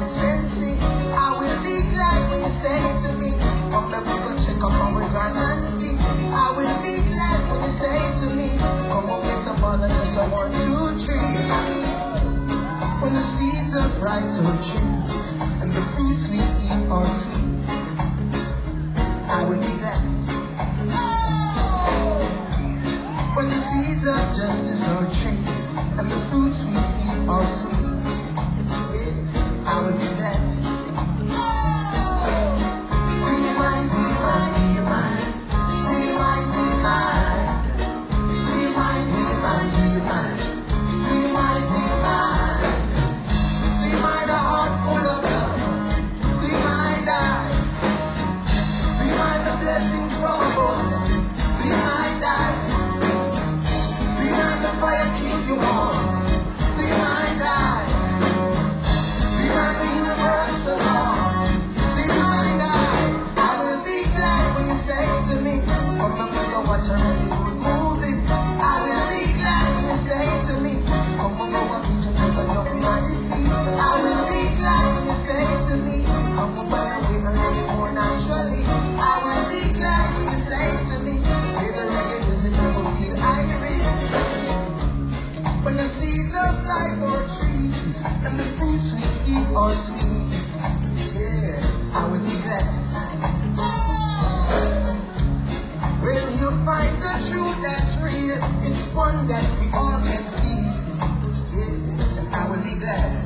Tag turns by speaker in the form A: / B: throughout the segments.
A: good sensing. I will be glad when you say to me, come back, we go check up on my grand auntie. I will be glad when you say to me, come on, play some ball and just a 1, 2, 3. When the seeds of rice are trees and the fruits we eat are sweet, I will be glad. When the seeds of justice are trees and the fruits we eat are sweet, yeah, I will be glad. Do you mind, do you mind, do you mind? Do you mind, do you mind? Do you mind, do you mind, do you mind? Do you mind, do you mind? Do you mind a heart full of love? Do you mind I? Do you mind the blessings from above? Do you mind I? Do you mind the fire keep you warm? Do you mind I? Do you mind the universe alone? Do you mind I will be glad when you say to me, come and go watch a Hollywood movie. I will be glad when you say to me, come and go watch picture cause I jump behind the sea. I will be glad when you say to me, come and find a way and live it more naturally. I will be glad when you say to me, play the reggae music make me feel irate. When the seeds of life are trees and the fruits we eat are sweet, yeah, I will be glad. When you find the truth that's real, it's one that we all can feel, yeah, I will be glad.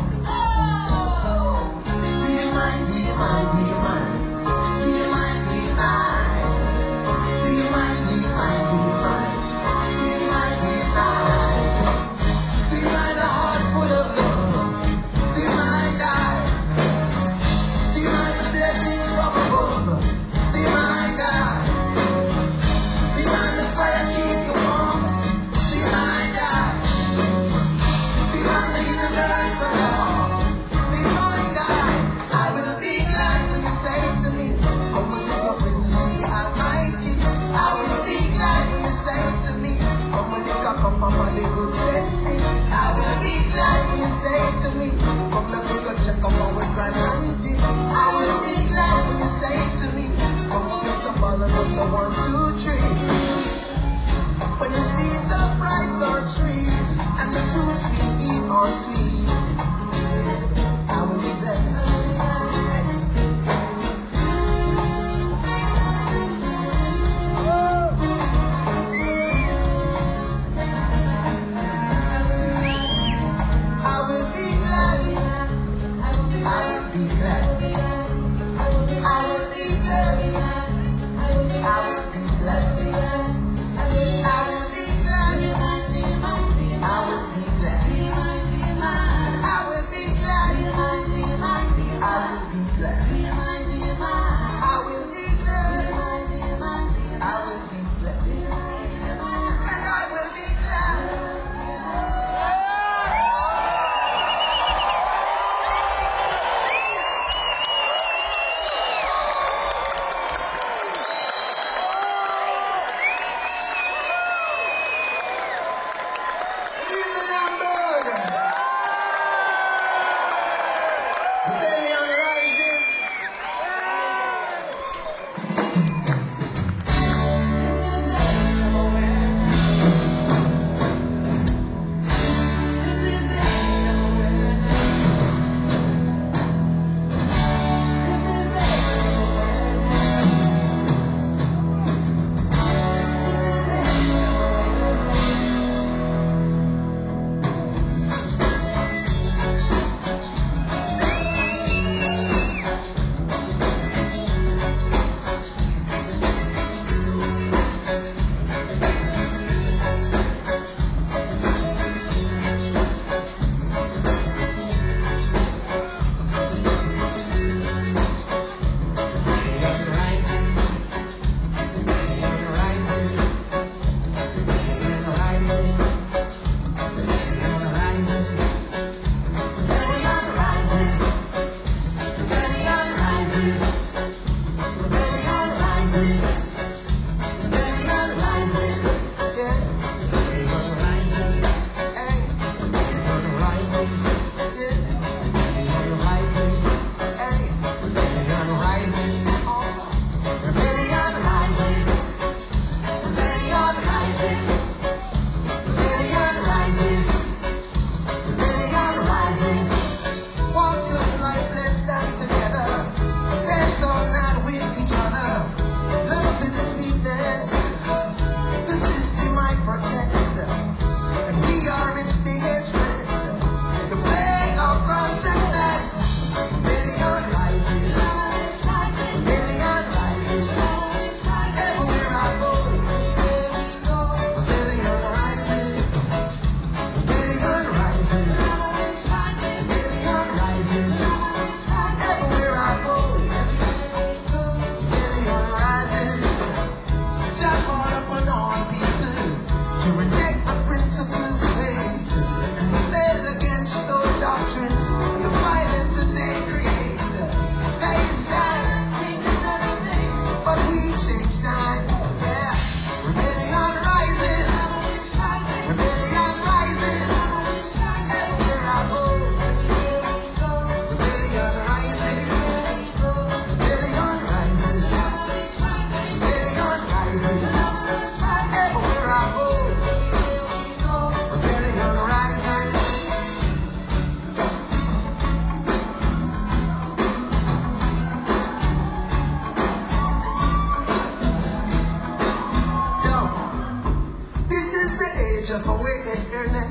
A: Do you mind, do you mind, do you mind? Do you mind, do you mind? Do you mind, do you mind, do you mind? Do you mind, do you mind? Do you mind a heart full of love? Do you mind I? Do you mind the blessings from above? Do you mind I? Do you mind the fire keep you warm? Do you mind I? Do you mind the universe alone? Do you mind I will be glad when you say to me, come and sing some praises to the Almighty. I will be glad when you say to me, come and lick up on the good sensing. I will be glad when you say to me, come and go check up on my grand auntie. I will be glad when you say to me, come and play some ball and just a 1, 2, 3. When the seeds of rice are trees and the fruits we eat are sweet, I will be glad.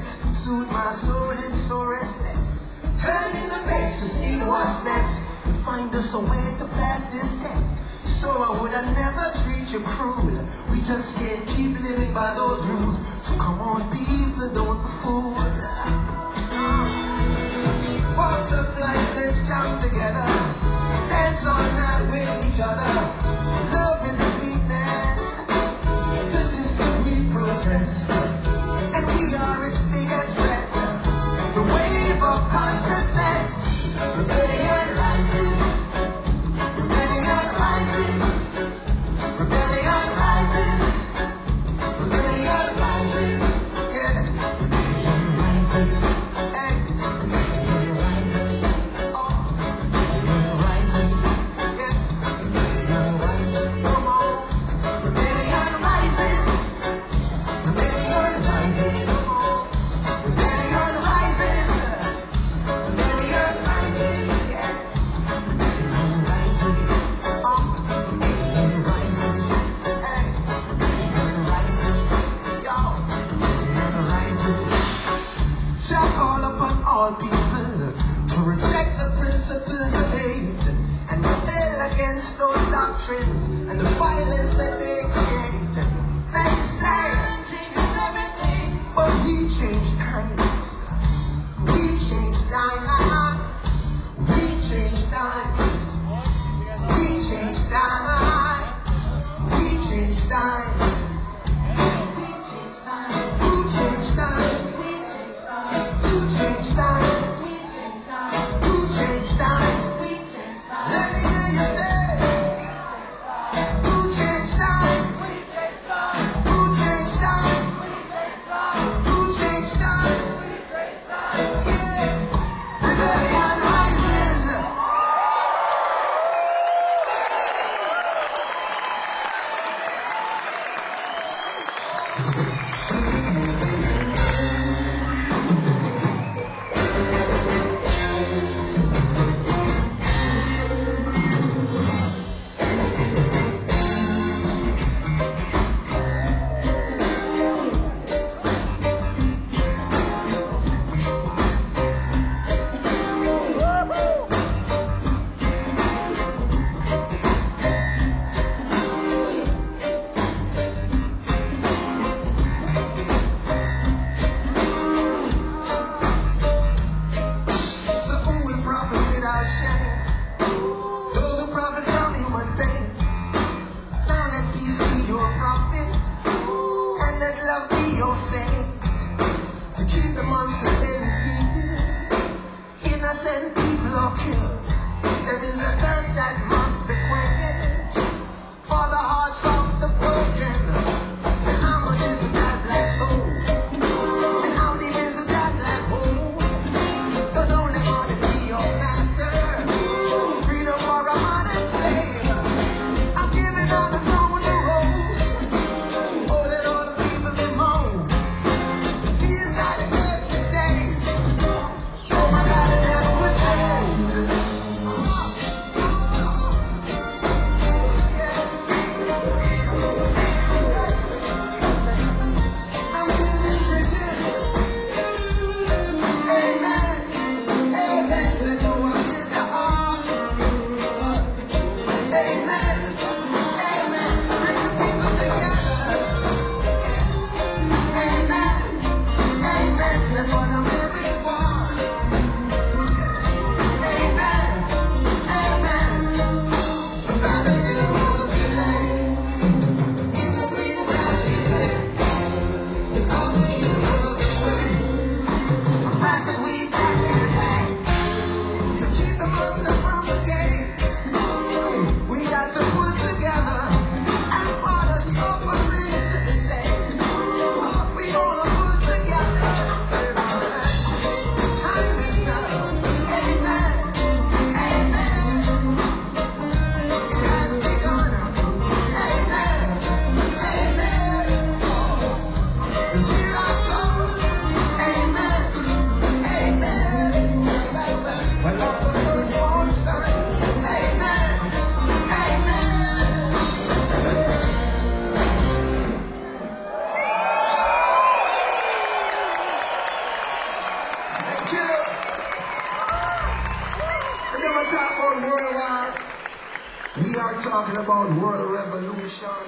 A: sense, soothe my soul and so restless. Turning the page to see what's next, and find us a way to pass this test. So I would have never treat you cruel. We just can't keep living by those rules. So come on, people, don't be fooled. Walks of life, let's come together. Dance all night with each other. Love is a sweetness. The system we protest, and we are its biggest threat. The wave of consciousness. Rebellion rises. Rebellion rises. Rebellion rises. Rebellion rises. Yeah. Rebellion rises. Hey. Rebellion rises. Oh. Rebellion rises. Yeah. Rebellion rises. Come on. Rebellion rises. Rebellion rises. Come on. Rebellion rises. Rebellion rises. Yeah. Rebellion rises. Oh. Rebellion rises. Hey. Rebellion rises. Yo. Rebellion rises. Shall call upon all people to reject the principles of hate and rebel against those doctrines and the violence that they create. They say, but we change times. We change times. We change times. We change times. We change times. We change times. Who changed times? We change times. Who changed times? We change times. Who changed times? We change times. Let me hear you say. Who changed times? We change times. Who changed times? We change times. Who changed times? We change times. Yeah. Rebellion rises. So who will profit without shame? Those who profit from human pain. Now let peace be your prophet, and let love be your saint. To keep the monster defeated, innocent people are killed. There is a thirst that must be quenched for the hearts of the broken. And how much is that black soul? And how deep is that black hole? Don't only want to be your master. Freedom for a modern slave. I'm giving all the throne the rose. Oh, let all the people bemoan. These are the good days. Oh my God, it never would end. I'm building bridges. Amen. Amen. Let go of the arm. Amen. Amen. Bring the people together. Amen. Amen. That's what I'm living for. Amen. Amen. God is still on us today. In the green grass we play. Because of you, world is way. A price that we can't pay. To keep the monster from the gates, we got to pull together and for the suffering to be saved. We gonna pull together. Everyone say, time is now. Amen. Amen. It has begun. Amen. Amen. 'Cause here I come. Amen. Amen. Well, I'm the firstborn son. talk about world war, we are talking about world revolution.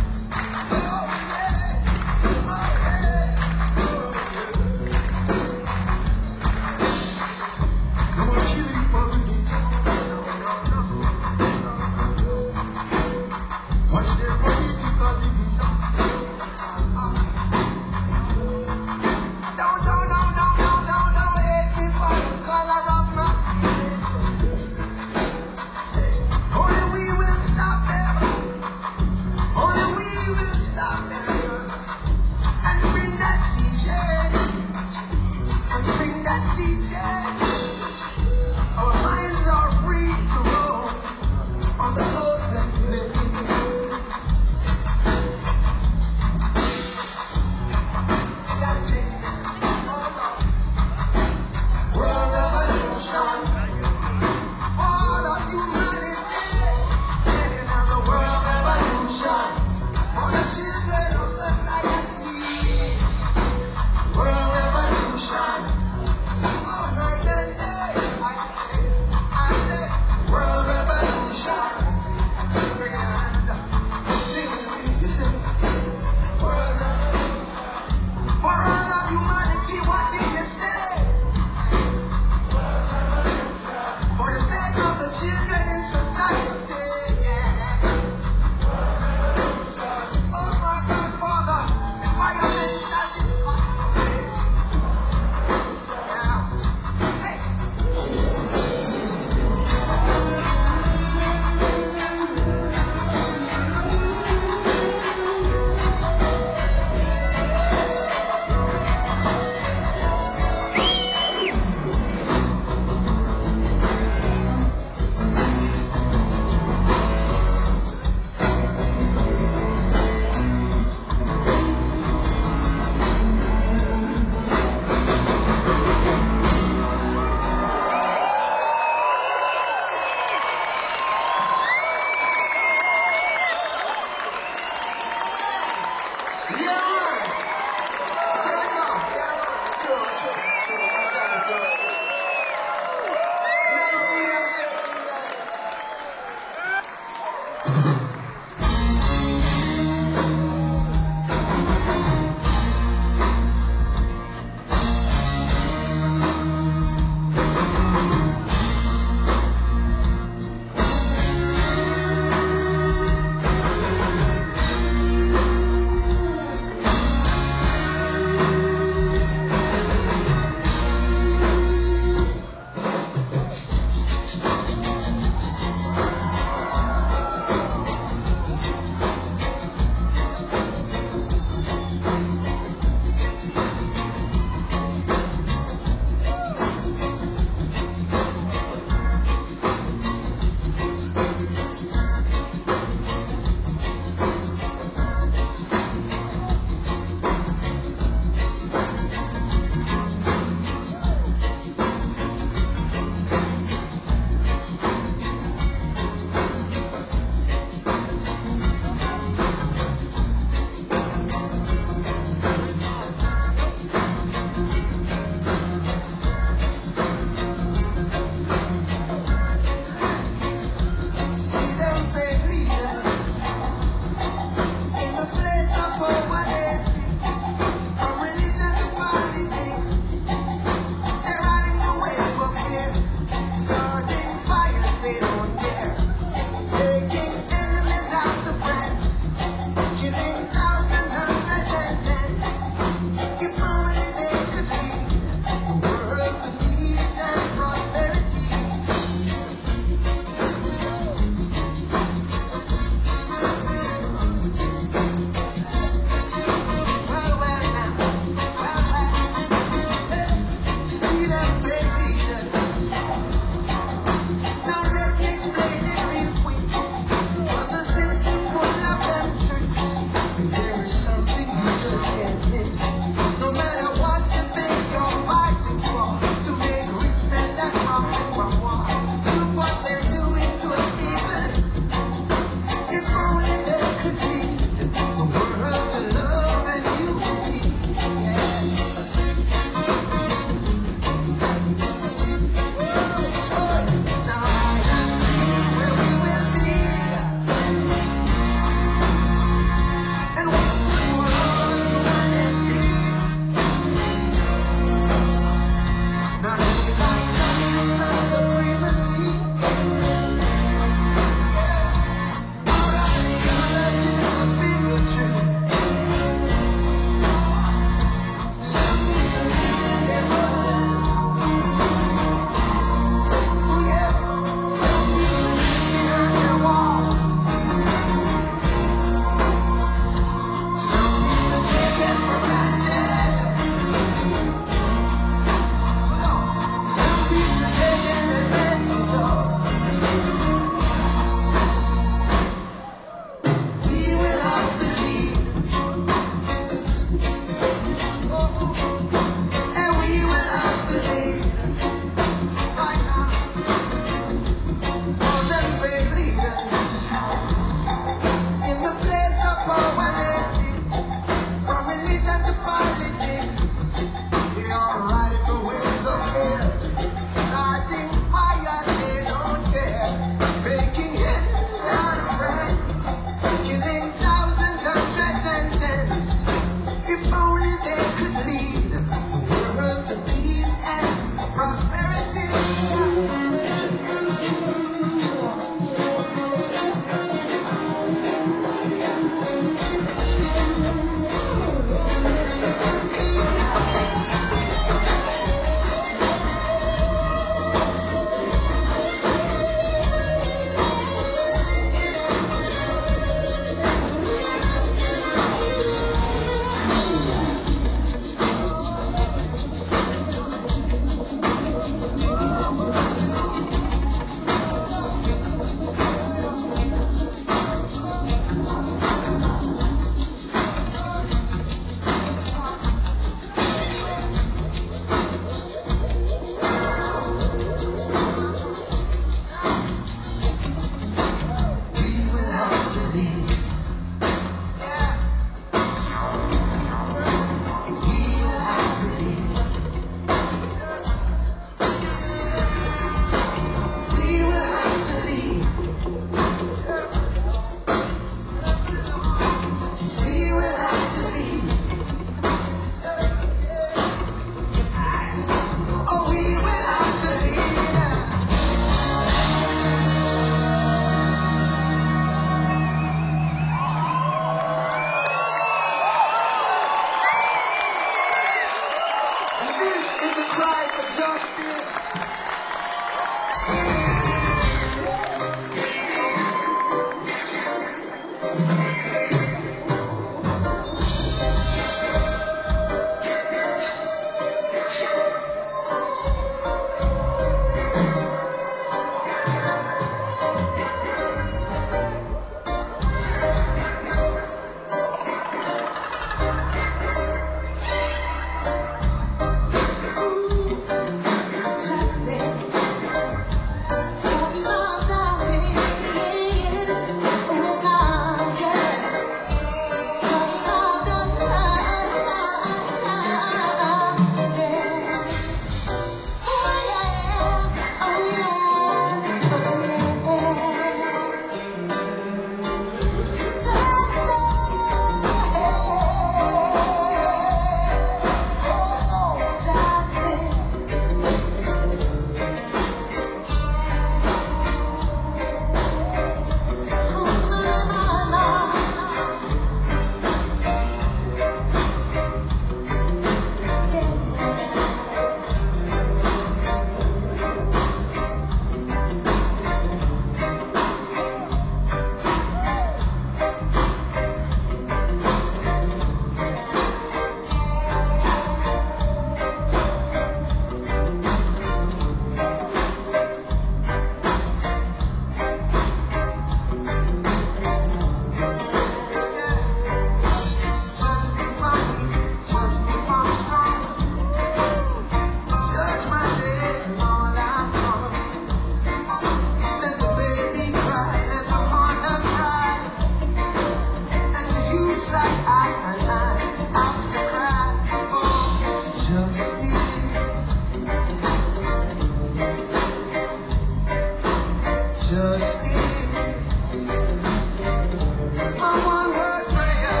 A: Justice, my one word prayer.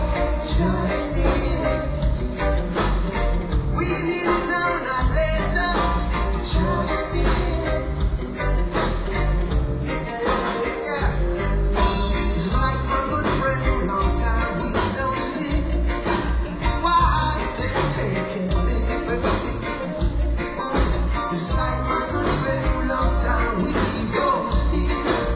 A: Justice, we need it now, not later. Justice, yeah. It's like my good friend who long time we don't see. Why they taking liberty? It's like my good friend who long time we don't see.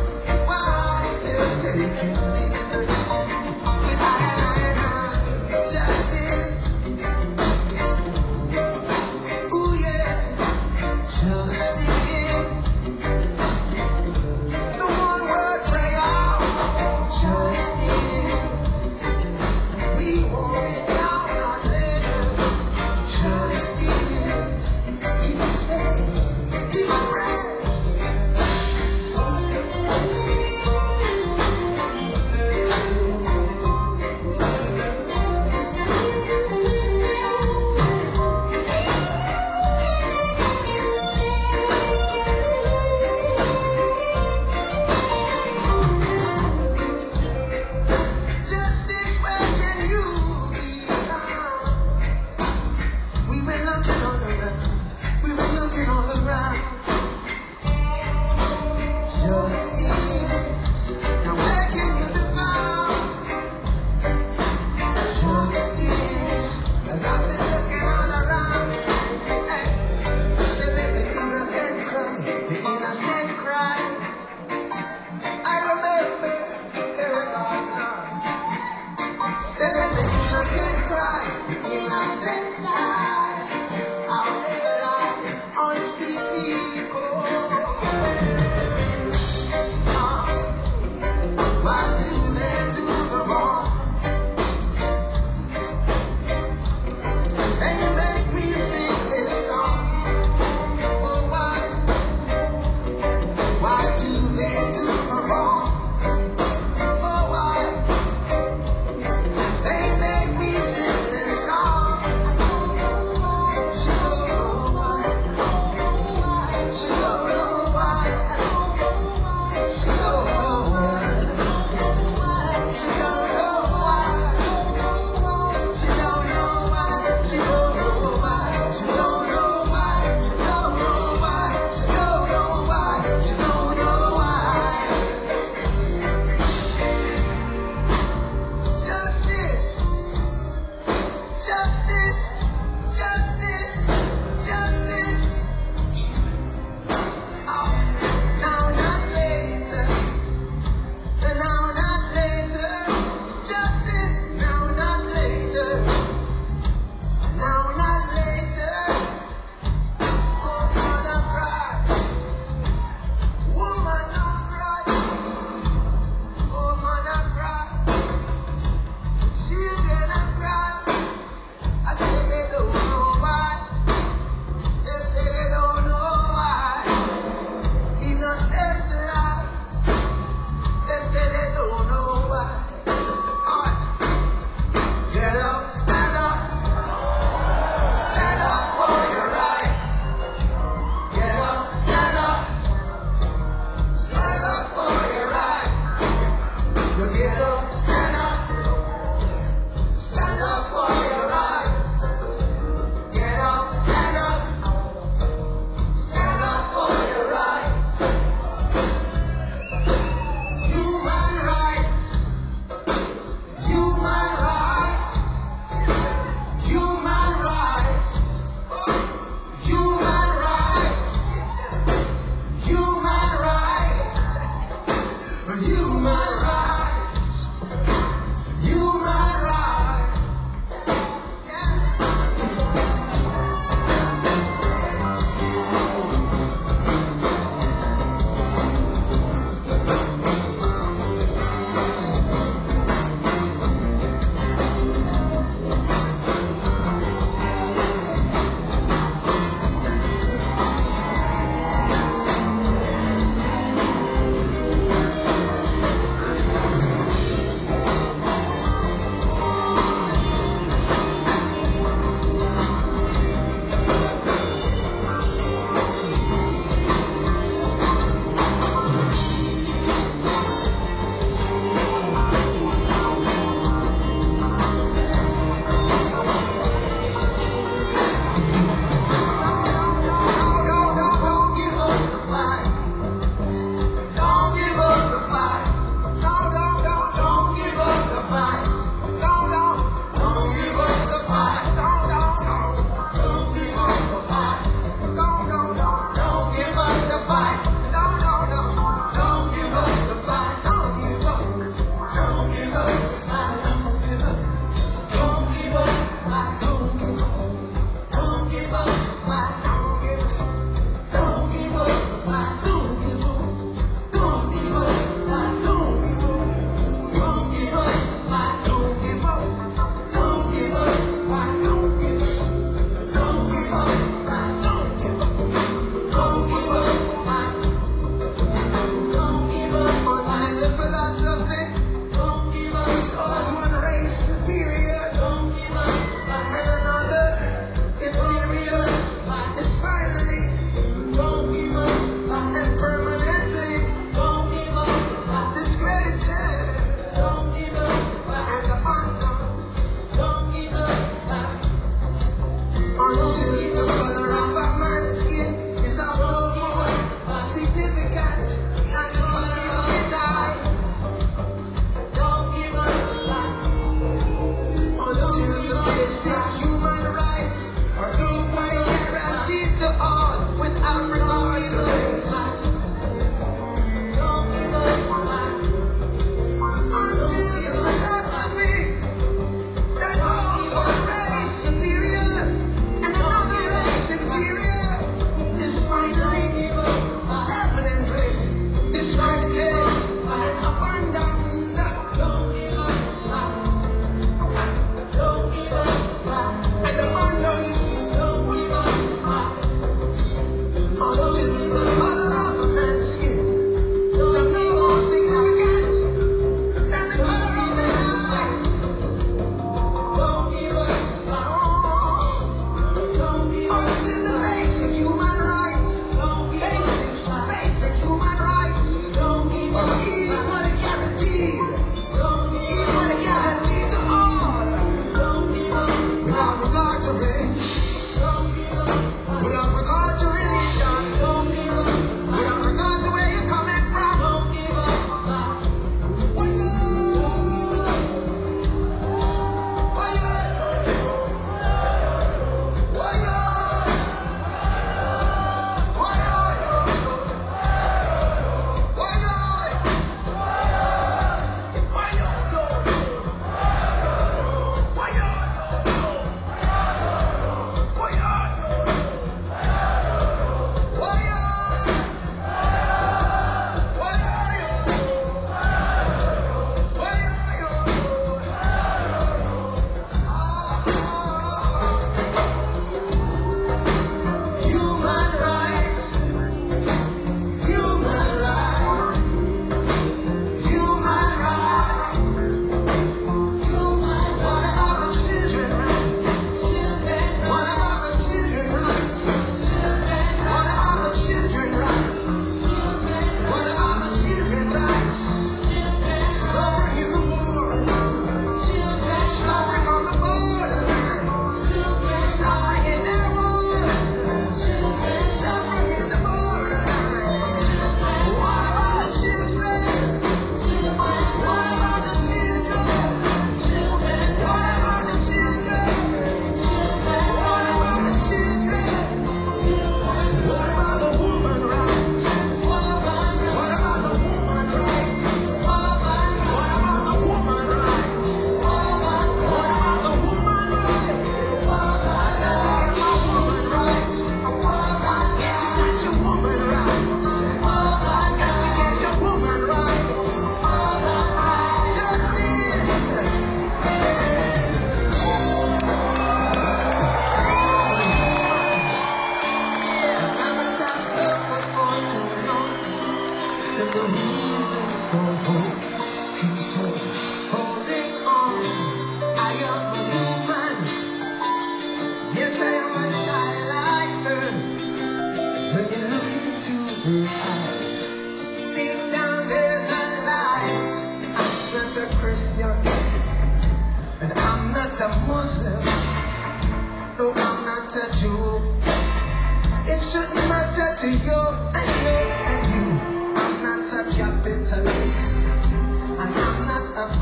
A: Still the reasons for hope. People holding on. I am a human. Yes, I am a child like her. When you look into her eyes, deep down there's a light. I'm not a Christian, and I'm not a Muslim. No, I'm not a Jew. It shouldn't matter to you and you and you. I'm not a capitalist, and I'm not a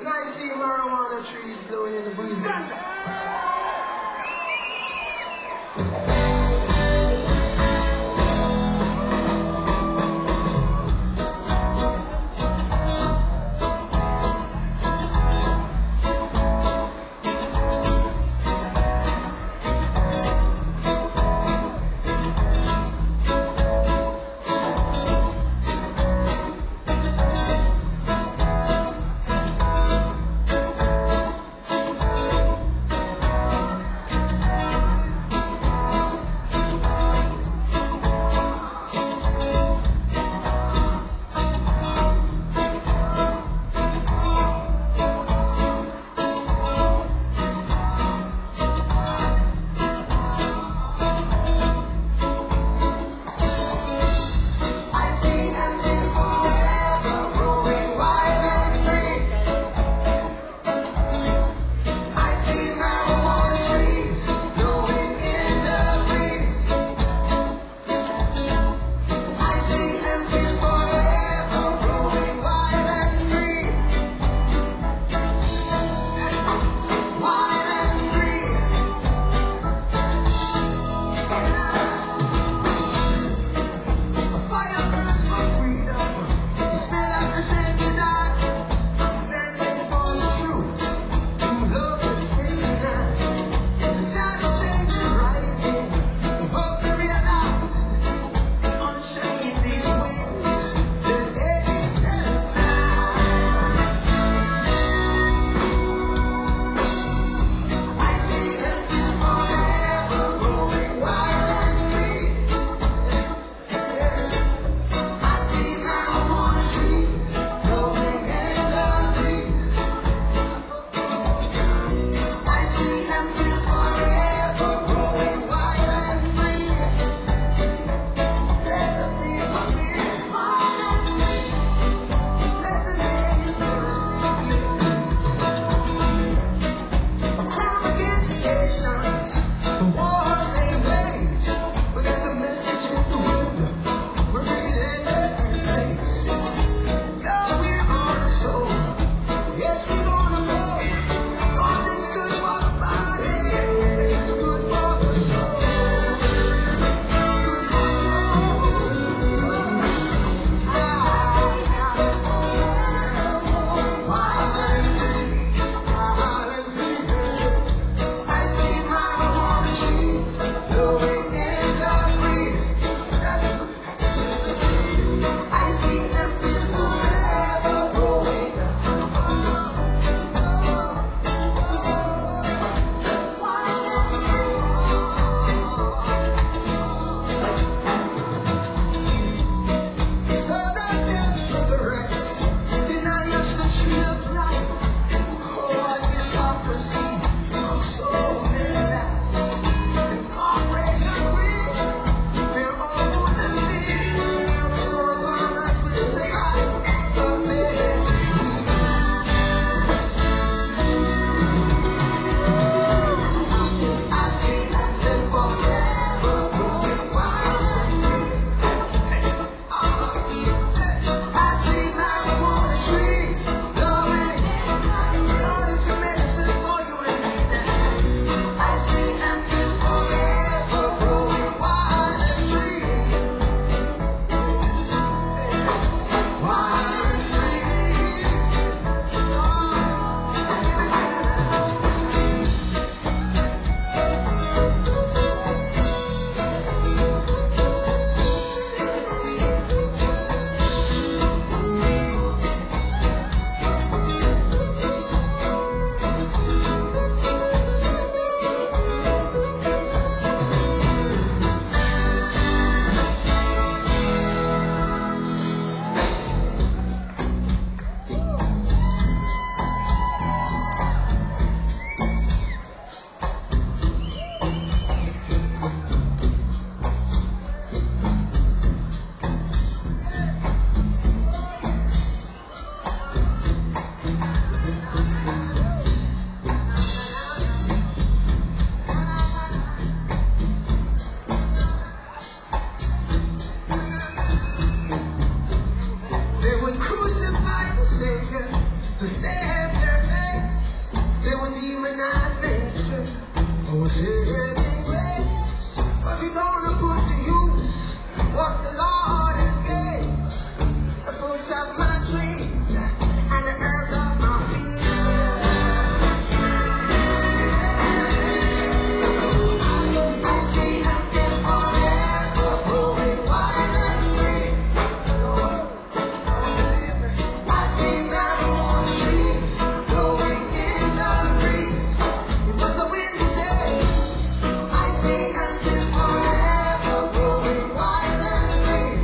A: And I see marijuana trees blowing in the breeze. Ganja! for saving grace. But you're gonna put to use what the Lord has gave. The fruits of my trees and the herbs of my field. I see them fields forever growing wild and free. I see marijuana trees blowing in the breeze. It was a windy day. I see them fields forever growing wild and free.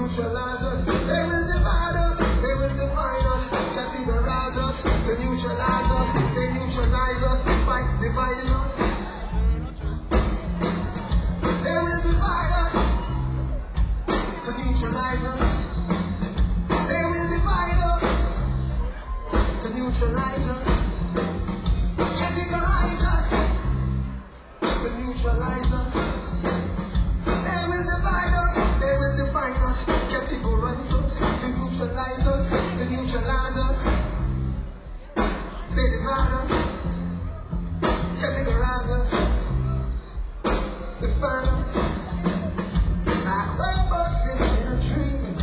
A: neutralize us. They will divide us, they will define us, categorize us, to neutralize us. They neutralize us by dividing us. They will divide us, to neutralize us. They will divide us, to neutralize us. Categorize us, to neutralize us. They will divide us, they will define us, categorize us, to neutralize us, to neutralize us. They divide us, categorize us, define us. Like rainbows living in a dream.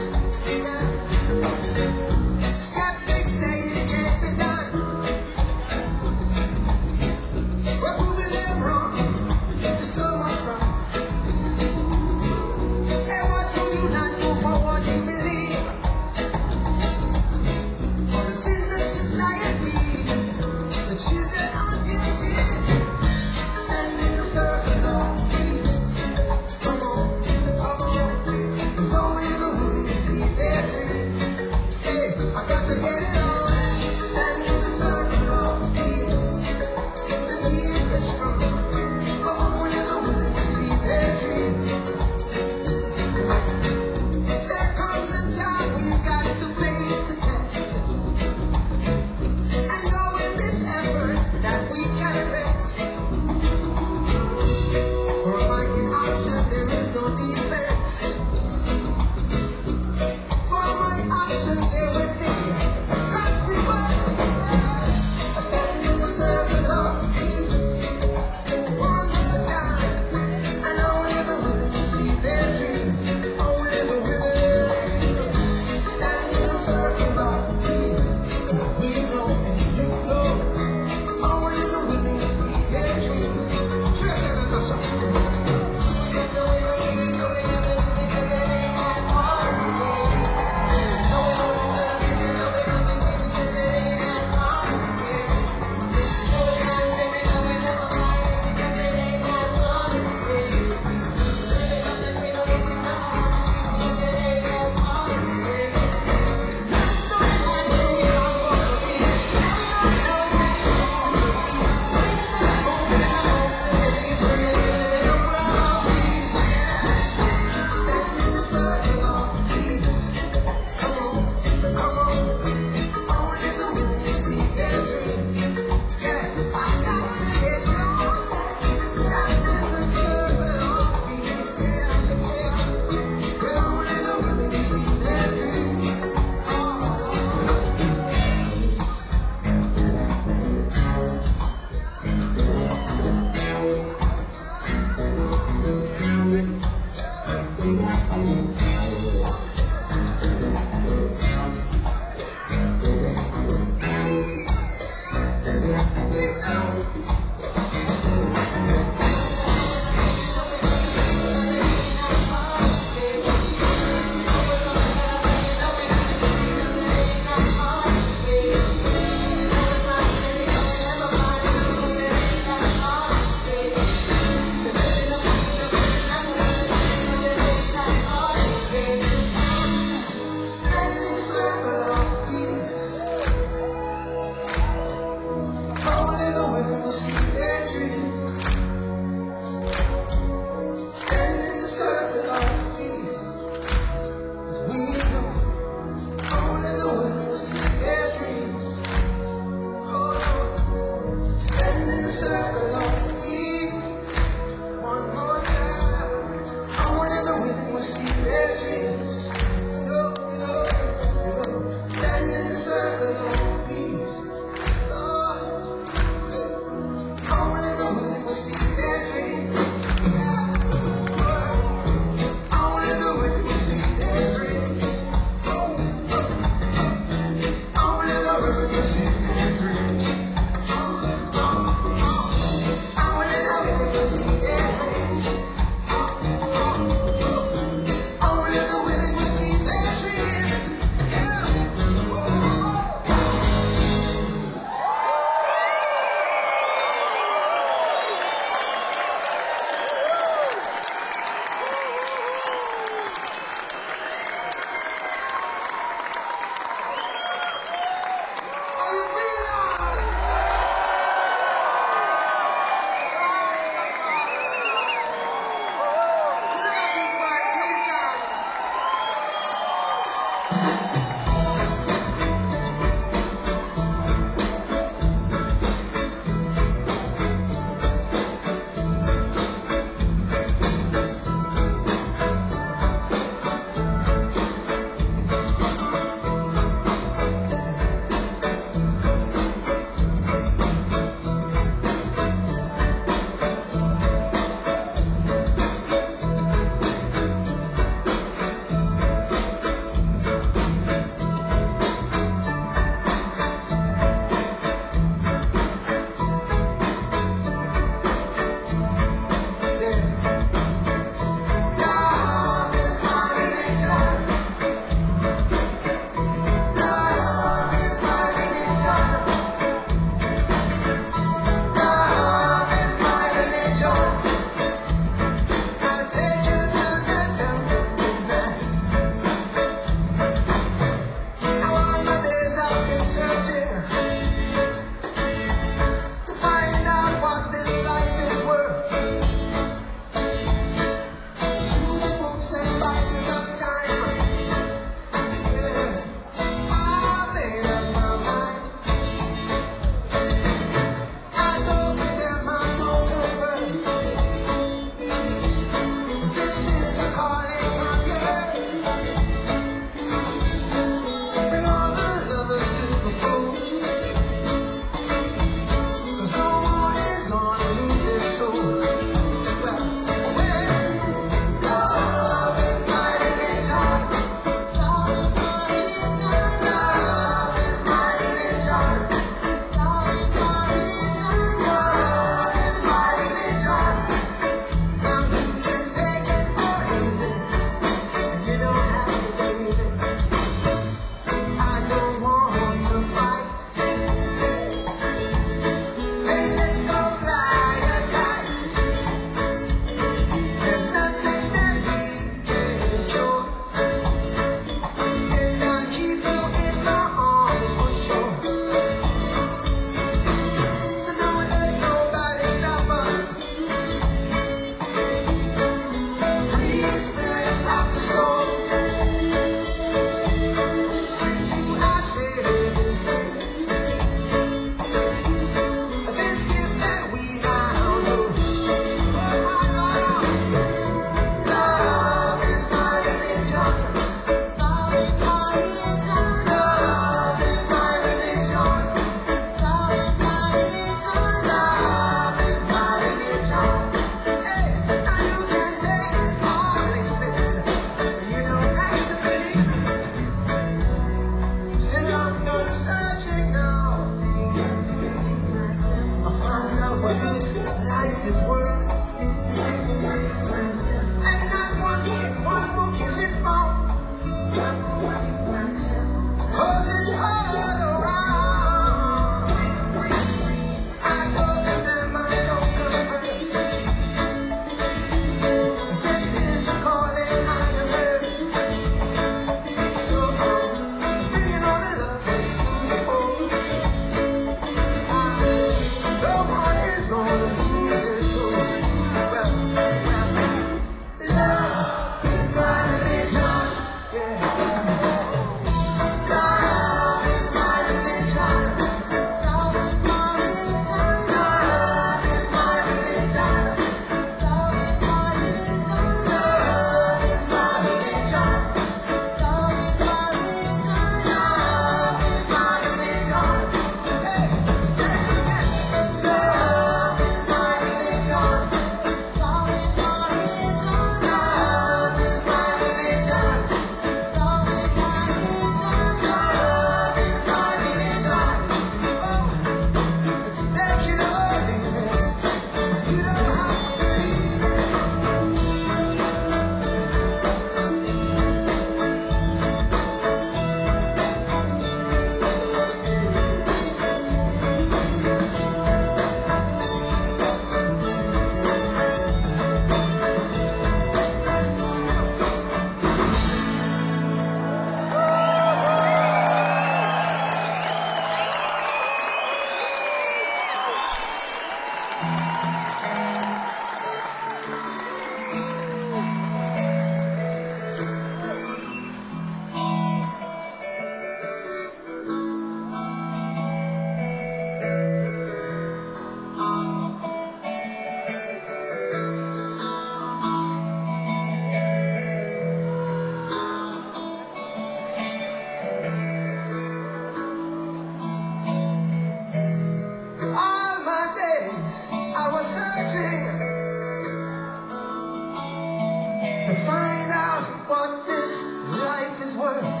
A: to find out what this life is worth.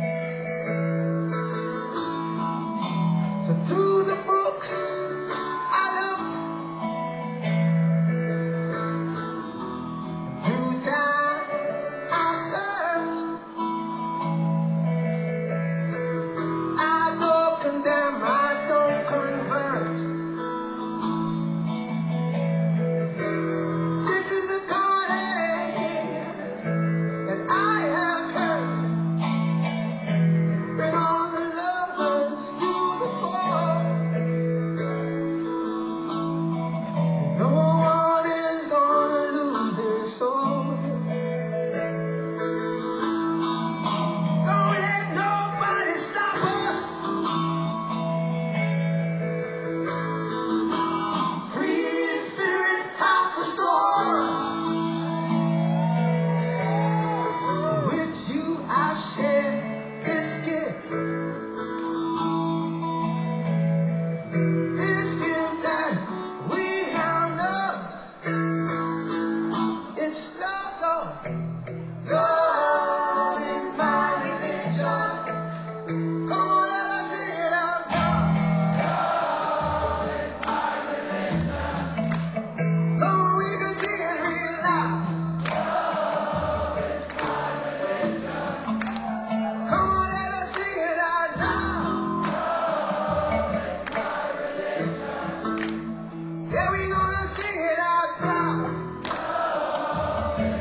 A: So through the books I looked, and through time I searched. I don't condemn, I don't convert. This is a calling that I have heard. Bring all the lovers to the fore. No one is gonna lose their soul. Don't let nobody stop us. Free spirits have to soar. With you I share this gift. This gift that we now know. It's love, Lord. God is my religion. Come on, let us sing it out loud. Come on, we can sing it real loud. Come on, let us sing it out loud. Yeah, we gonna sing it out loud.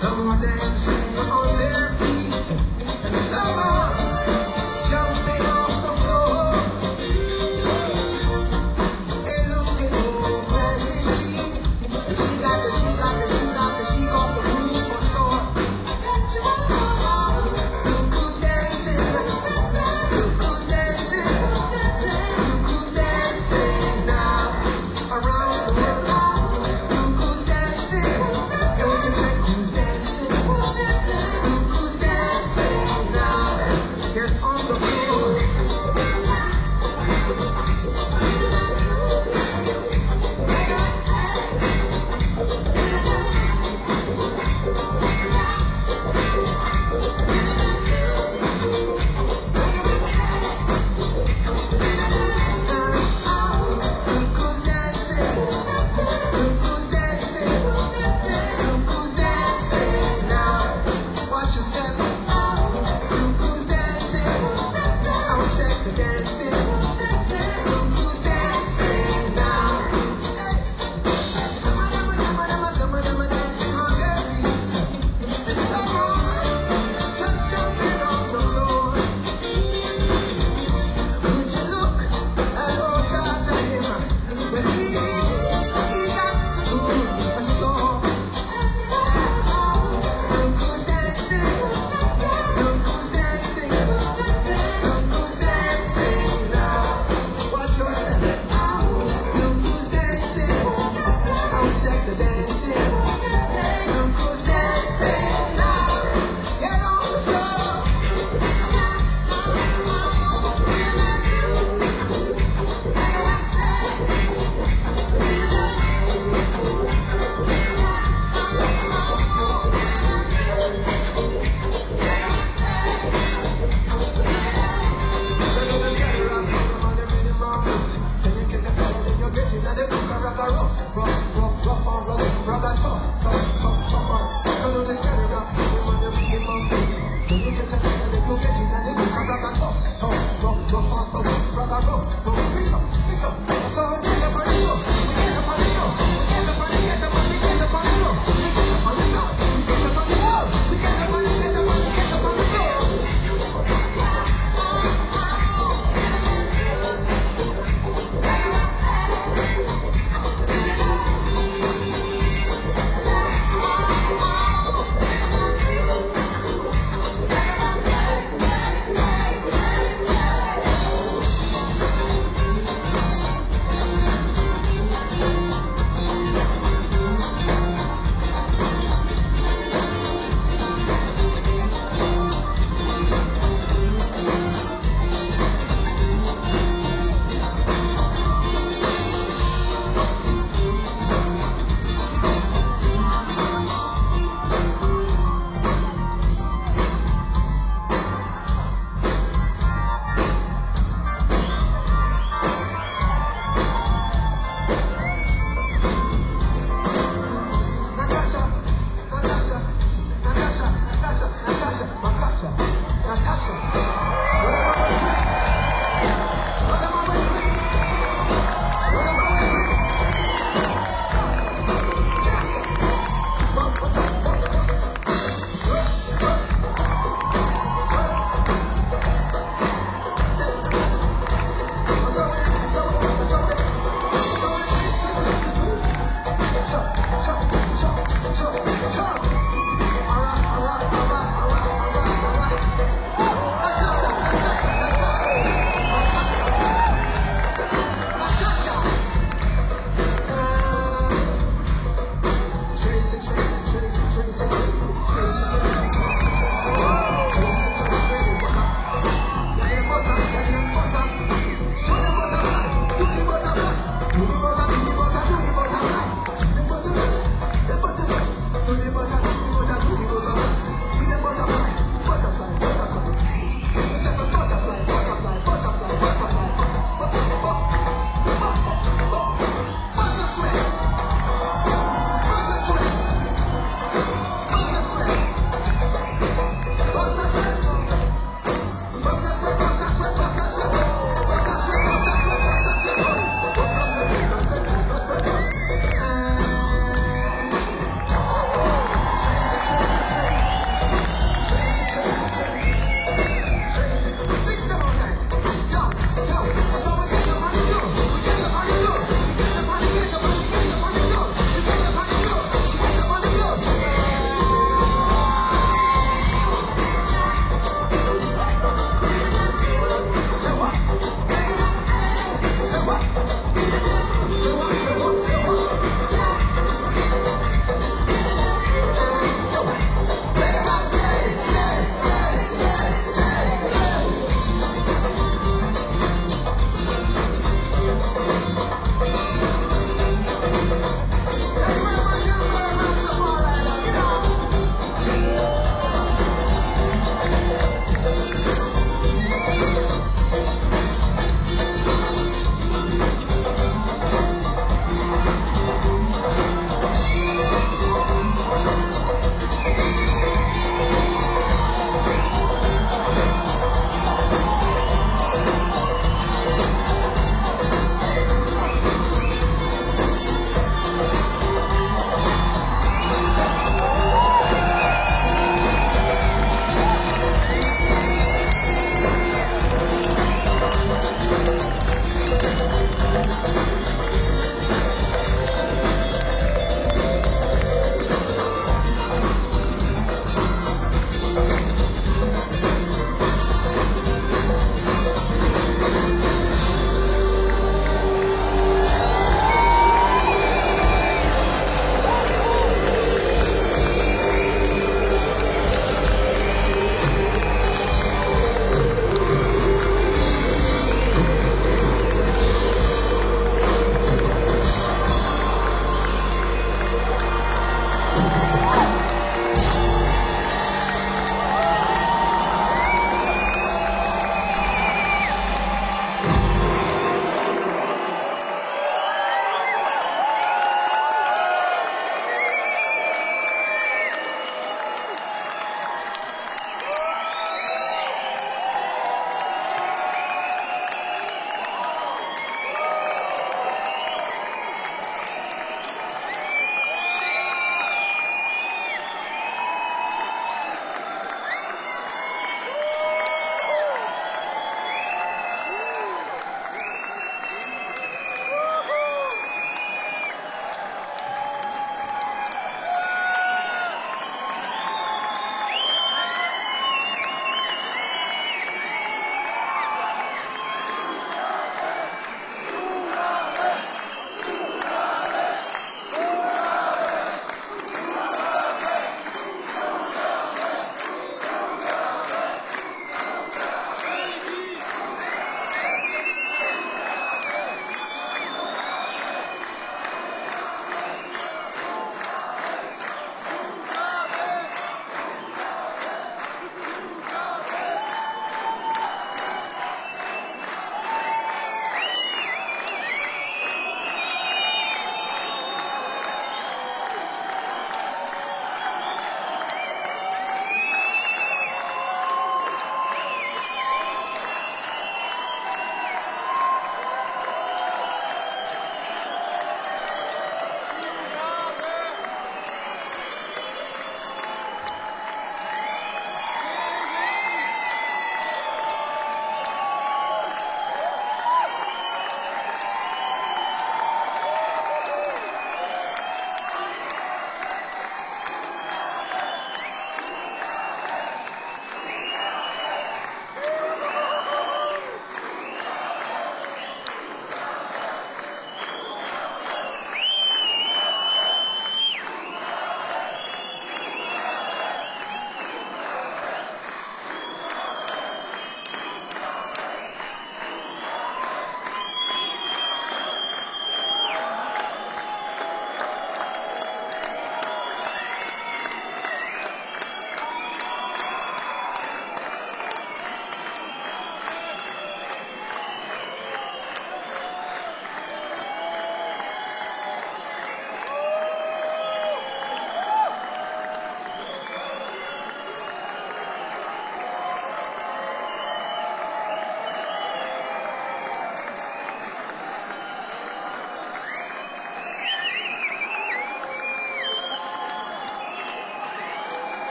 A: Some are dancing on their feet, and some are jumping off the floor. And looking over at she, and she got the groove for sure. Look who's dancing, look who's dancing, look who's dancing now around the world. Look who's dancing, and we can check who's dancing.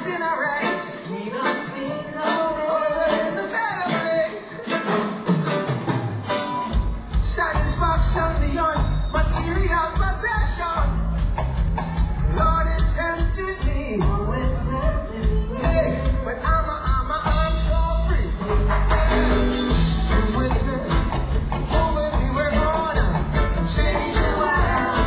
A: in a race. We don't see no way in the better place. Satisfaction beyond material possession. Lord, it tempted me. Hey, but I'm so free. With me, we're gonna change the world.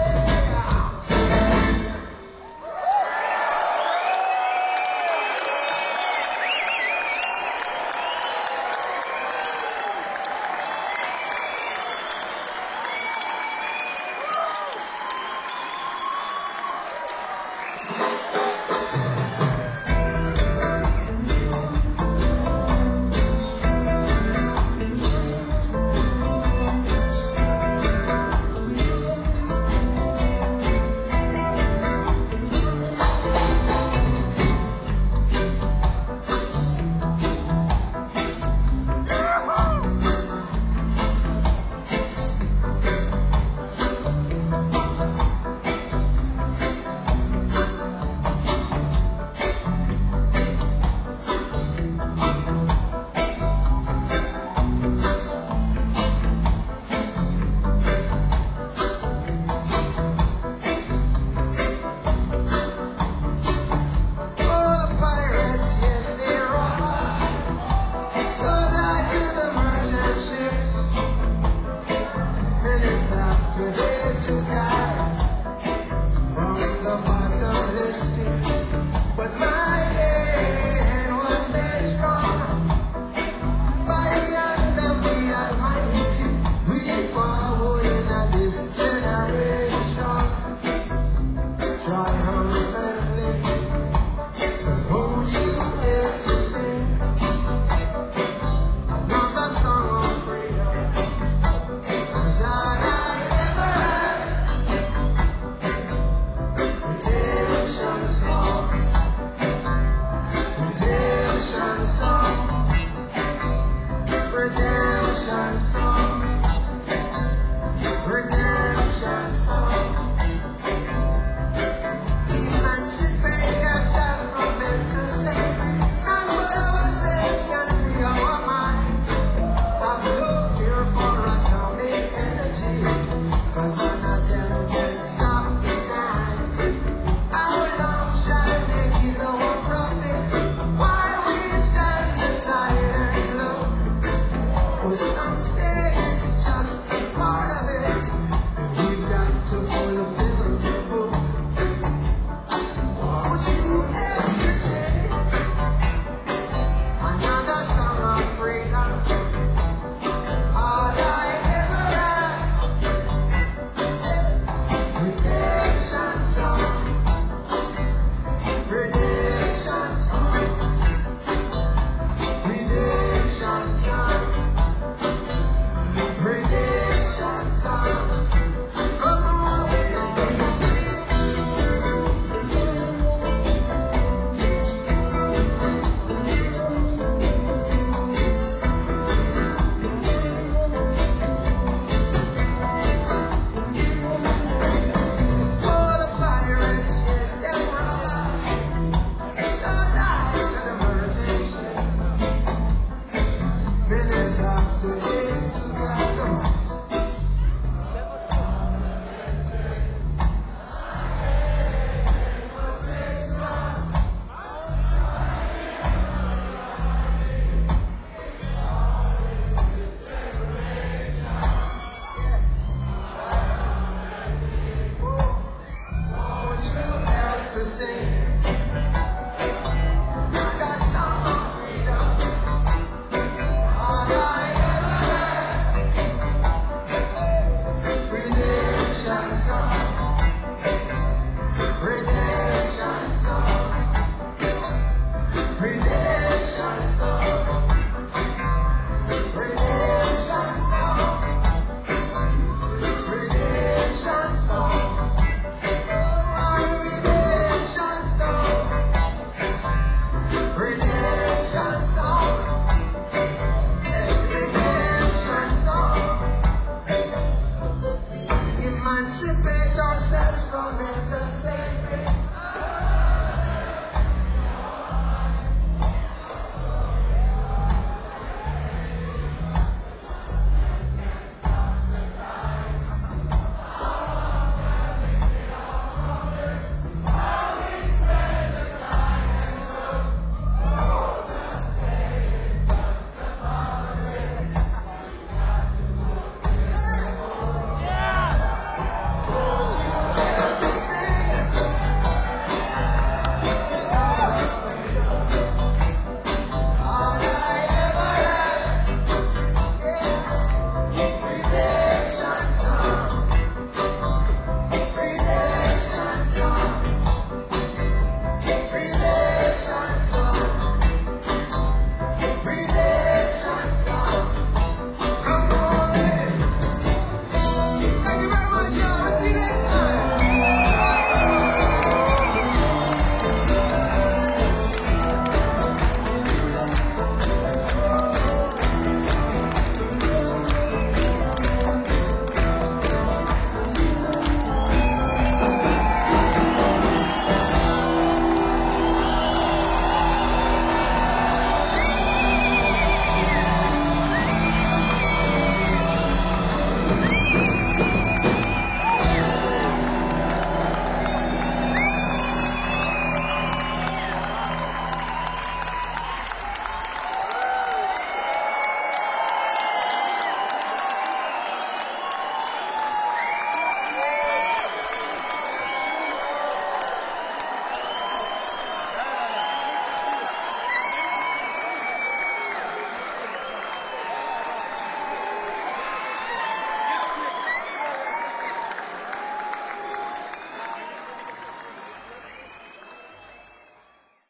A: Today to die from the bottomless pit, but my hand was made strong by the hand of the Almighty. We forward in this generation, triumphantly. So won't you help to sing another song of freedom? As I redemption song.